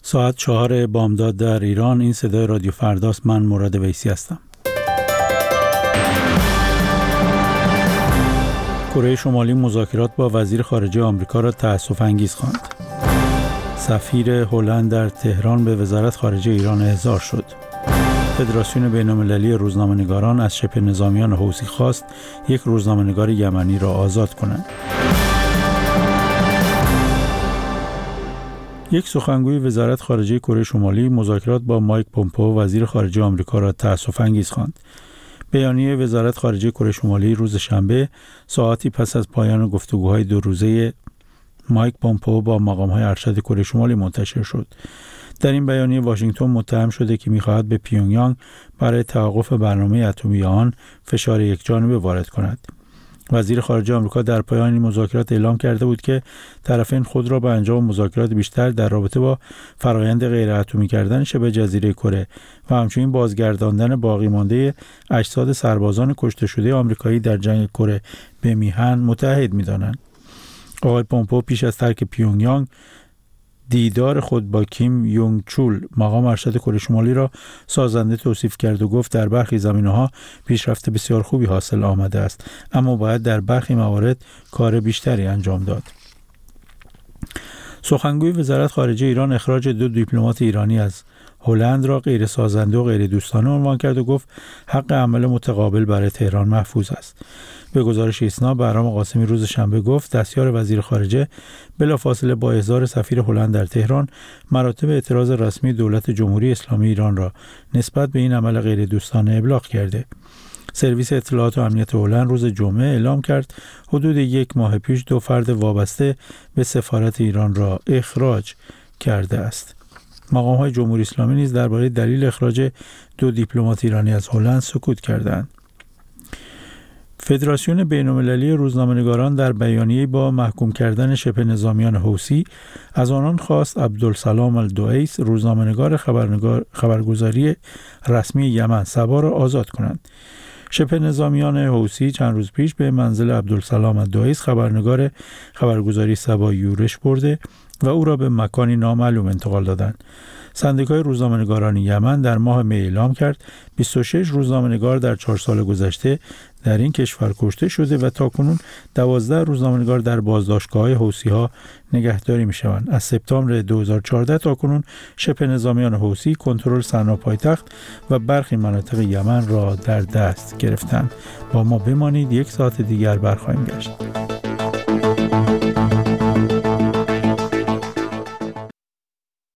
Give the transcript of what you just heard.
ساعت 4 بامداد در ایران. این صدای رادیو فرداست. من مراد ویسی هستم. کره شمالی مذاکرات با وزیر خارجه آمریکا را تأسف انگیز خواند. سفیر هلند در تهران به وزارت خارجه ایران احضار شد. فدراسیون بین‌المللی روزنامه‌نگاران از شبه نظامیان حوثی خواست یک روزنامه‌نگار یمنی را آزاد کنند. یک سخنگوی وزارت خارجه کره شمالی مذاکرات با مایک پومپئو وزیر خارجه آمریکا را تأسف انگیز خواند. بیانیه وزارت خارجه کره شمالی روز شنبه ساعتی پس از پایان گفتگوهای 2 روزه مایک پومپئو با مقام‌های ارشد کره شمالی منتشر شد. در این بیانیه واشنگتن متهم شده که می‌خواهد به پیونگیانگ برای توقف برنامه اتمی آن فشار یکجانبه وارد کند. وزیر خارجه آمریکا در پایان این مذاکرات اعلام کرده بود که طرفین خود را به انجام مذاکرات بیشتر در رابطه با فرایند غیر اتمی کردن شبه جزیره کره و همچنین بازگرداندن باقی مانده اجساد سربازان کشته شده آمریکایی در جنگ کره به میهن متحد می‌دانند. آقای پومپئو پیش از ترک پیونگیانگ دیدار خود با کیم یونگ چول مقام ارشد کره شمالی را سازنده توصیف کرد و گفت در برخی زمینه‌ها پیشرفت بسیار خوبی حاصل آمده است، اما باید در برخی موارد کار بیشتری انجام داد. سخنگوی وزارت خارجه ایران اخراج 2 دیپلمات ایرانی از هلند را غیر سازنده و غیر دوستانه عنوان کرد و گفت حق عمل متقابل برای تهران محفوظ است. به گزارش ایسنا، بهرام قاسمی روز شنبه گفت دستیار وزیر خارجه بلافاصله با احضار سفیر هلند در تهران مراتب اعتراض رسمی دولت جمهوری اسلامی ایران را نسبت به این عمل غیر دوستانه ابلاغ کرده. سرویس اطلاعات و امنیت هلند روز جمعه اعلام کرد حدود 1 ماه پیش 2 فرد وابسته به سفارت ایران را اخراج کرده است. مقام‌های جمهوری اسلامی نیز درباره دلیل اخراج 2 دیپلمات ایرانی از هلند سکوت کردند. فدراسیون بین‌المللی روزنامه‌نگاران در بیانیه‌ای با محکوم کردن شبه نظامیان حوثی از آنان خواست عبدالسلام الدویس روزنامه‌نگار خبرگزاری رسمی یمن سبا را آزاد کنند. شبه نظامیان حوثی چند روز پیش به منزل عبدالسلام الدویس خبرنگار خبرگزاری سبا یورش برده و او را به مکانی نامعلوم انتقال دادند. سندیکای روزنامه‌نگاران یمن در ماه می اعلام کرد 26 روزنامه‌نگار در 4 سال گذشته در این کشور کشته شده و تاکنون 12 روزنامه‌نگار در بازداشتگاه‌های حوثی‌ها نگهداری می‌شوند. از سپتامبر 2014 تاکنون شبه نظامیان حوثی کنترل صنعا پایتخت و برخی مناطق یمن را در دست گرفتند. با ما بمانید، 1 ساعت دیگر برخواهیم گشت.